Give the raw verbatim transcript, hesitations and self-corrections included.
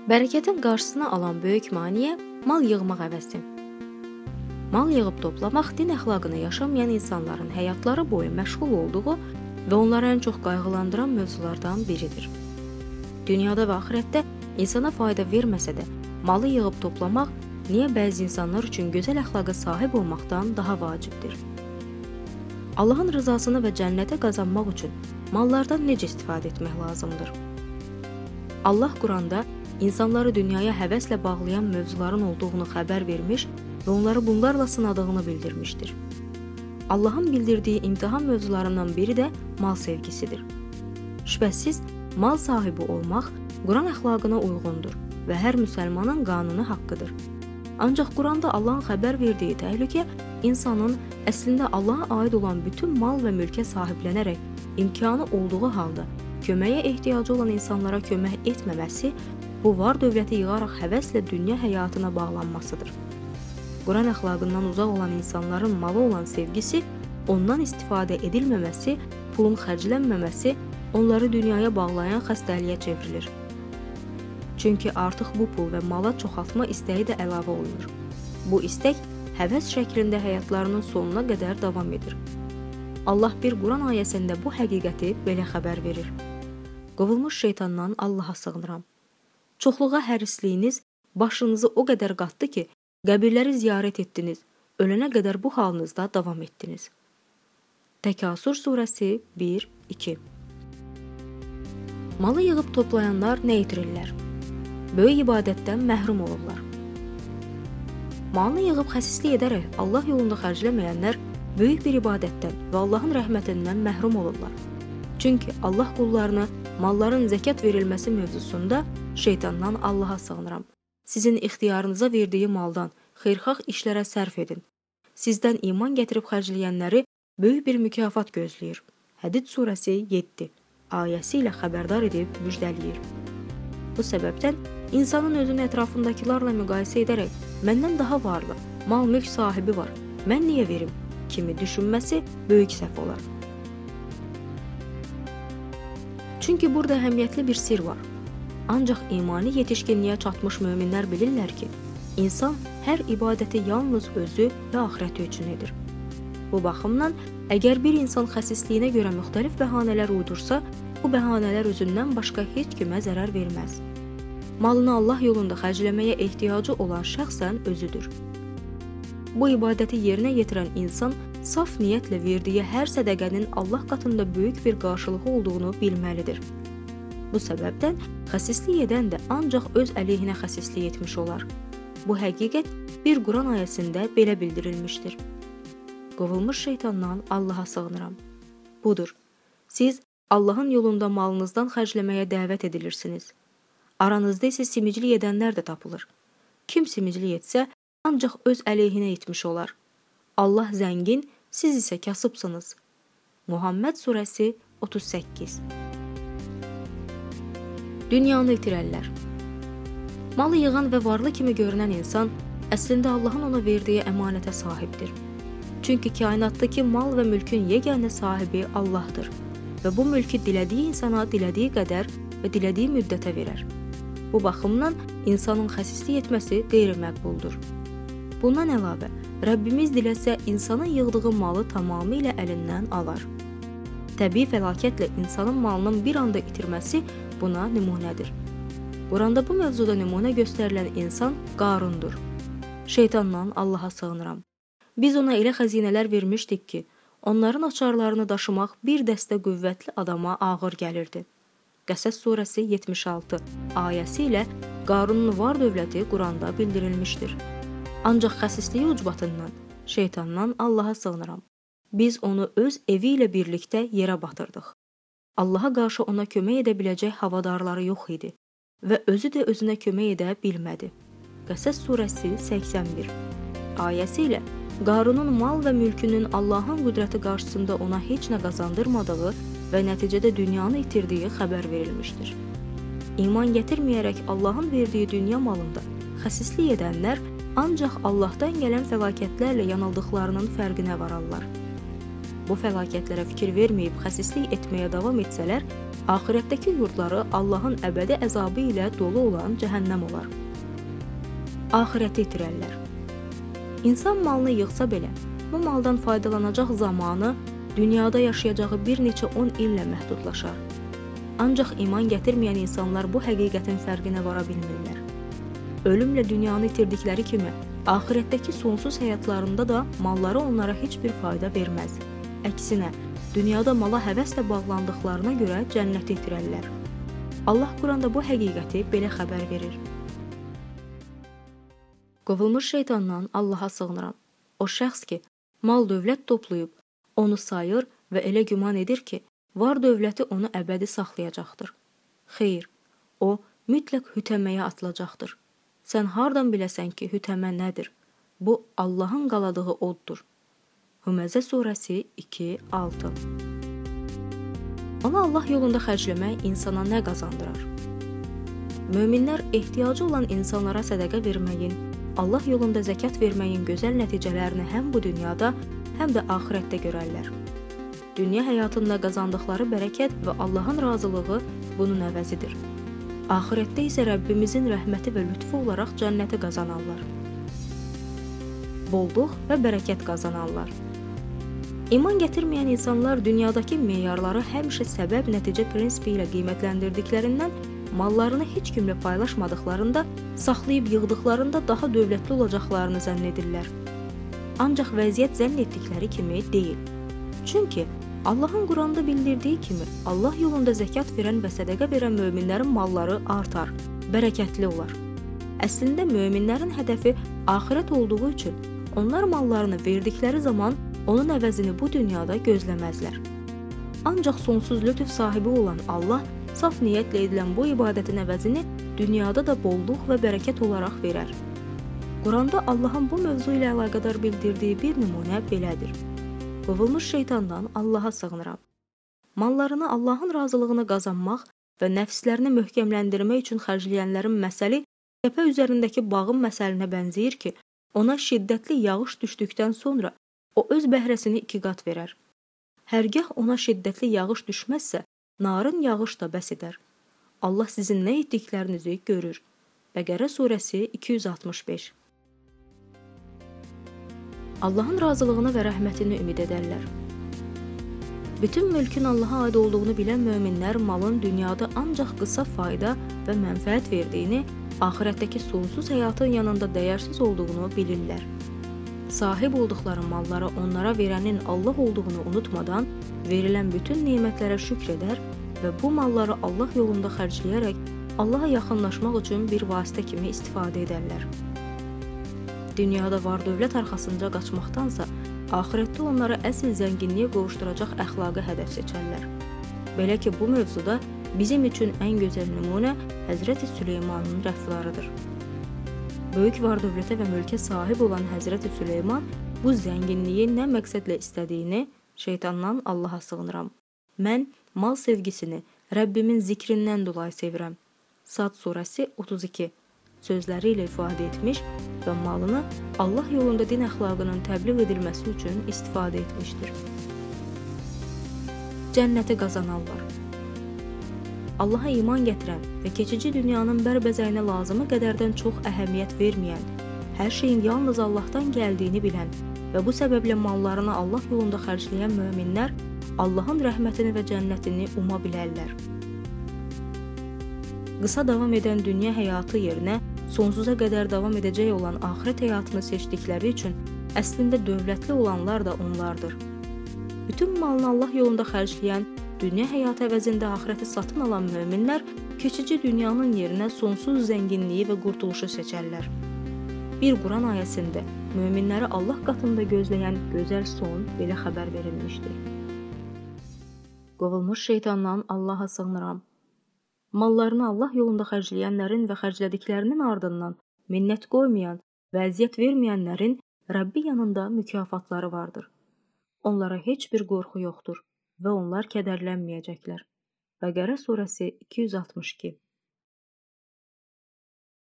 Bərəkətin qarşısını alan böyük maneə mal yığmaq həvəsi. Mal yığıb toplamaq din əxlaqını yaşamayan insanların həyatları boyu məşğul olduğu və onları ən çox qayğılandıran mövzulardan biridir. Dünyada və axirətdə insana fayda verməsə də, malı yığıb toplamaq niyə bəzi insanlar üçün gözəl əxlaqa sahib olmaqdan daha vacibdir? Allahın rızasını və cənnətə qazanmaq üçün mallardan necə istifadə etmək lazımdır? Allah Quranda insanları dünyaya həvəslə bağlayan mövzuların olduğunu xəbər vermiş və onları bunlarla sınadığını bildirmişdir. Allahın bildirdiyi imtihan mövzularından biri də mal sevgisidir. Şübhəsiz, mal sahibi olmaq Quran əxlaqına uyğundur və hər müsəlmanın qanuni haqqıdır. Ancaq Quranda Allahın xəbər verdiyi təhlükə insanın əslində Allaha aid olan bütün mal və mülkə sahiblənərək imkanı olduğu halda köməyə ehtiyacı olan insanlara kömək etməməsi, bu var dövləti yığaraq həvəslə dünya həyatına bağlanmasıdır. Quran əxlaqından uzaq olan insanların malı olan sevgisi, ondan istifadə edilməməsi, pulun xərclənməməsi onları dünyaya bağlayan xəstəliyə çevrilir. Çünki artıq bu pul və mala çoxaltma istəyi də əlavə olunur. Bu istək həvəs şəklində həyatlarının sonuna qədər davam edir. Allah bir Quran ayəsində bu həqiqəti belə xəbər verir. Qovulmuş şeytandan Allaha sığınıram. Çoxluğa hərisliyiniz başınızı o qədər qatdı ki, qəbirləri ziyarət etdiniz, ölənə qədər bu halınızda davam etdiniz. Təkasür surəsi bir iki. Malı yığıb toplayanlar nə itirirlər? Böyük ibadətdən məhrum olurlar. Malını yığıb xəsislik edərək Allah yolunda xərcləməyənlər böyük bir ibadətdən və Allahın rəhmətindən məhrum olurlar. Çünki Allah qullarını malların zəkat verilməsi mövzusunda şeytandan Allaha sığınıram. Sizin ixtiyarınıza verdiyi maldan xeyirxah işlərə sərf edin. Sizdən iman gətirib xərcləyənləri böyük bir mükafat gözləyir. Hədid surəsi yeddi ayəsi ilə xəbərdar edib müjdələyir. Bu səbəbdən insanın özünü ətrafındakilərlə müqayisə edərək məndən daha varlı, mal-mülk sahibi var, mən niyə verim kimi düşünməsi böyük səhv olar. Çünki burada əhəmiyyətli bir sir var. Ancaq imani yetişkinliyə çatmış möminlər bilirlər ki, insan hər ibadəti yalnız özü və axirəti üçün edir. Bu baxımdan, əgər bir insan xəsisliyinə görə müxtəlif bəhanələr uydursa, bu bəhanələr özündən başqa heç kimə zərər verməz. Malını Allah yolunda xərcləməyə ehtiyacı olan şəxsən özüdür. Bu ibadəti yerinə yetirən insan saf niyyətlə verdiyi hər sədəqənin Allah qatında böyük bir qarşılığı olduğunu bilməlidir. Bu səbəbdən xəsislik edən də ancaq öz əleyhinə xəsislik etmiş olar. Bu həqiqət bir Quran ayəsində belə bildirilmişdir. Qovulmuş şeytandan Allaha sığınıram. Budur, siz Allahın yolunda malınızdan xərcləməyə dəvət edilirsiniz. Aranızda isə simiclik edənlər də tapılır. Kim simiclik etsə, ancaq öz əleyhinə etmiş olar. Allah zəngin, siz isə kasıbsınız. Muhammed surəsi otuz səkkiz. Dünyanı itirərlər. Malı yığan və varlı kimi görünən insan əslində Allahın ona verdiyi əmanətə sahibdir. Çünki kainatdakı mal və mülkün yeganə sahibi Allahdır və bu mülkü dilədiyi insana dilədiyi qədər və dilədiyi müddətə verər. Bu baxımdan insanın xəsislik etməsi qeyri-məqbuldur. Bundan əlavə, Rəbbimiz diləsə insanın yığdığı malı tamamilə əlindən alar. Təbii fəlakətlə insanın malının bir anda itirməsi buna nümunədir. Quranda bu mövzuda nümunə göstərilən insan Qarundur. Şeytandan Allaha sığınıram. Biz ona elə xəzinələr vermişdik ki, onların açarlarını daşımaq bir dəstə qüvvətli adama ağır gəlirdi. Qəsəs surəsi yetmiş altı ayəsi ilə Qarunun var dövləti Quranda bildirilmişdir. Ancaq xəsisliyi ucbatından, şeytandan Allaha sığınıram. Biz onu öz evi ilə birlikdə yerə batırdıq. Allaha qarşı ona kömək edə biləcək havadarları yox idi və özü də özünə kömək edə bilmədi. Qəsəs surəsi səksən bir ayəsi ilə Qarunun mal və mülkünün Allahın qüdrəti qarşısında ona heç nə qazandırmadığı və nəticədə dünyanı itirdiyi xəbər verilmişdir. İman gətirməyərək Allahın verdiyi dünya malında xəsislik edənlər ancaq Allahdan gələn fəlakətlərlə yanıldıqlarının fərqinə vararlar. Bu fəlakətlərə fikir verməyib xəsislik etməyə davam etsələr, Axirətdəki yurdları Allahın əbədi əzabı ilə dolu olan cəhənnəm olar. Axirəti itirərlər. İnsan malını yığsa belə, bu maldan faydalanacaq zamanı dünyada yaşayacağı bir neçə on illə məhdudlaşar. Ancaq iman gətirməyən insanlar bu həqiqətin fərqinə vara bilmirlər. Ölümlə dünyanı itirdikləri kimi, axirətdəki sonsuz həyatlarında da malları onlara heç bir fayda verməz. Əksinə, dünyada mala həvəslə bağlandıqlarına görə cənnəti itirərlər. Allah Quranda bu həqiqəti belə xəbər verir. Qovulmuş şeytandan Allaha sığınıram. O şəxs ki, mal dövlət toplayıb, onu sayır və elə güman edir ki, var dövləti onu əbədi saxlayacaqdır. Xeyr, o mütləq hütəməyə atılacaqdır. Sən hardan biləsən ki, hütəmə nədir? Bu, Allahın qaladığı oddur. Hüməzə surəsi iki altı. Onu Allah yolunda xərcləmək insana nə qazandırar? Möminlər ehtiyacı olan insanlara sədəqə verməyin, Allah yolunda zəkat verməyin gözəl nəticələrini həm bu dünyada, həm də axirətdə görərlər. Dünya həyatında qazandıqları bərəkət və Allahın razılığı bunun əvəzidir. Axirətdə isə Rəbbimizin rəhməti və lütfu olaraq cənnəti qazanarlar. Bolluq və bərəkət qazanarlar. İman gətirməyən insanlar dünyadakı meyarları həmişə səbəb-nəticə prinsipi ilə qiymətləndirdiklərindən mallarını heç kimlə paylaşmadıqlarında, saxlayıb yığdıqlarında daha dövlətli olacaqlarını zənn edirlər. Ancaq vəziyyət zənn etdikləri kimi deyil. Çünki Allahın Quranda bildirdiyi kimi Allah yolunda zəkat verən və sədəqə verən möminlərin malları artar, bərəkətli olar. Əslində möminlərin hədəfi axirət olduğu üçün onlar mallarını verdikləri zaman onun əvəzini bu dünyada gözləməzlər. Ancaq sonsuz lütf sahibi olan Allah saf niyyətlə edilən bu ibadətin əvəzini dünyada da bolluq və bərəkət olaraq verər. Quranda Allahın bu mövzu ilə əlaqədar bildirdiyi bir nümunə belədir. Qovulmuş şeytandan Allaha sığınıram. Mallarını Allahın razılığını qazanmaq və nəfslərini möhkəmləndirmək üçün xərcləyənlərin məsəli təpə üzərindəki bağın məsəlinə bənzəyir ki, ona şiddətli yağış düşdükdən sonra o öz bəhrəsini iki qat verər. Hərgah ona şiddətli yağış düşməzsə, narın yağış da bəs edər. Allah sizin nə etdiklərinizi görür. Bəqərə surəsi iki yüz altmış beş. Allahın razılığını və rəhmətini ümid edərlər. Bütün mülkün Allaha aid olduğunu bilən möminlər malın dünyada ancaq qısa fayda və mənfəət verdiyini, axirətdəki sonsuz həyatın yanında dəyərsiz olduğunu bilirlər. Sahib olduqları malları onlara verənin Allah olduğunu unutmadan, verilən bütün nemətlərə şükr edər və bu malları Allah yolunda xərcləyərək Allaha yaxınlaşmaq üçün bir vasitə kimi istifadə edərlər. Dünyada var dövlət arxasınca qaçmaqdansa, axirətdə onları əsl zənginliyə qovuşduracaq əxlaqı hədəf seçərlər. Belə ki, bu mövzuda bizim üçün ən gözəl nümunə Həzrəti Süleymanın rəftarıdır. Böyük var dövlətə və mülkə sahib olan Həzrəti Süleyman bu zənginliyi nə məqsədlə istədiyini şeytandan Allaha sığınıram. Mən mal sevgisini Rəbbimin zikrindən dolayı sevirəm. Sad surəsi otuz iki sözləri ilə ifadə etmiş və malını Allah yolunda din əxlaqının təbliğ edilməsi üçün istifadə etmişdir. Cənnəti qazanarlar. Allaha iman gətirən və keçici dünyanın bərbəzəyinə lazımı qədərdən çox əhəmiyyət verməyən, hər şeyin yalnız Allahdan gəldiyini bilən və bu səbəblə mallarını Allah yolunda xərcləyən möminlər Allahın rəhmətini və cənnətini uma bilərlər. Qısa davam edən dünya həyatı yerinə sonsuza qədər davam edəcək olan axirət həyatını seçdikləri üçün əslində dövlətli olanlar da onlardır. Bütün malını Allah yolunda xərcləyən, dünya həyatı əvəzində axirəti satın alan möminlər keçici dünyanın yerinə sonsuz zənginliyi və qurtuluşu seçərlər. Bir Quran ayəsində möminləri Allah qatında gözləyən gözəl son belə xəbər verilmişdir. Qovulmuş şeytandan Allaha sığınıram. Mallarını Allah yolunda xərcləyənlərin və xərclədiklərinin ardından minnət qoymayan və əziyyət verməyənlərin Rəbbi yanında mükafatları vardır. Onlara heç bir qorxu yoxdur və onlar kədərlənməyəcəklər. Bəqərə surəsi iki yüz altmış iki.